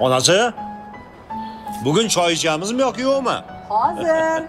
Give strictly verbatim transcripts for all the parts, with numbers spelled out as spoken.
Onasi, bugun choy ichamiz mi yoki yo'qmi? Hozir.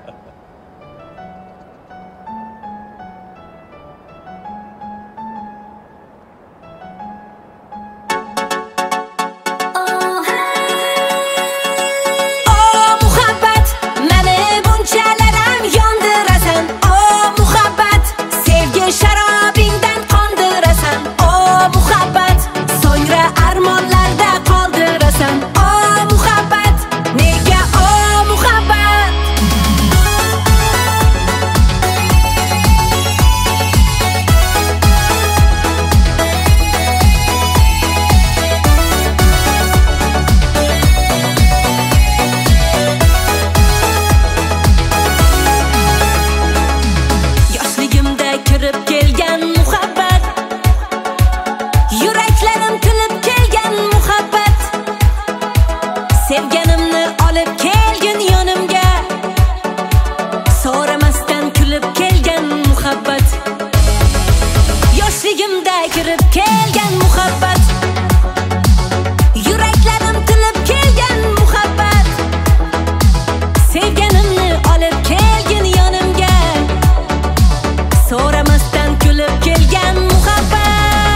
Sevganimni olib kelgin yonimga, so'ramasdan kulib kelgan muhabbat. Yoshligimda kirib kelgan muhabbat. Yuraklarim tilib kelgan muhabbat. Sevganimni olib kelgin yonimga, so'ramasdan kulib kelgan muhabbat.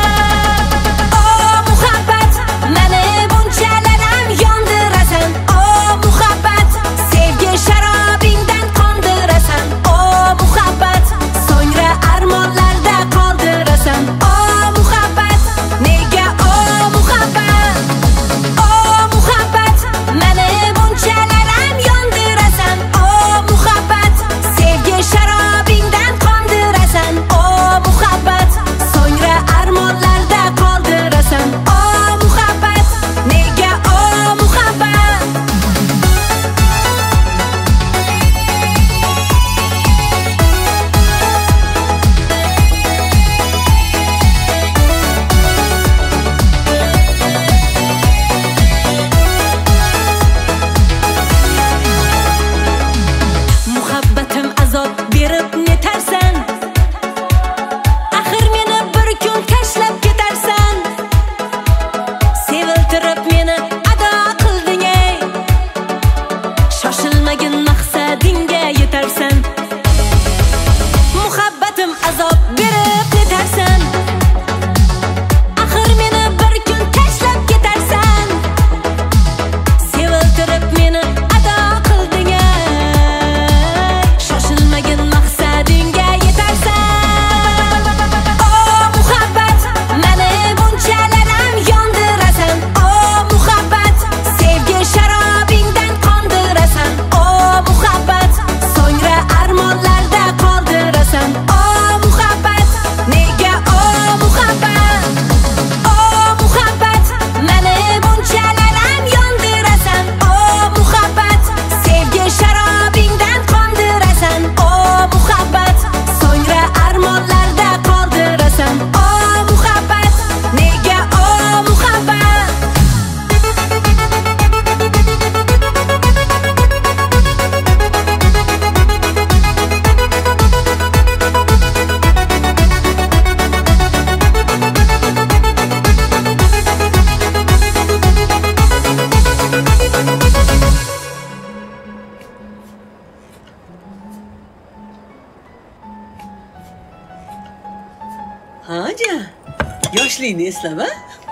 Haja, yoshlikni eslama.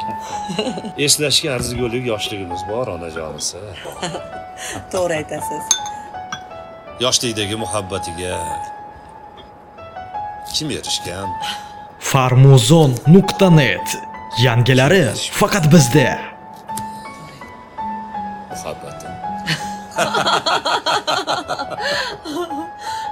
Eslashga arzigulik yoshligimiz bor, onajonisi. To'g'ri aytasiz. Yoshlikdagi muhabbatiga kim erishgan? farmuzon nuqta net yangilari faqat bizda. Muhabbatim.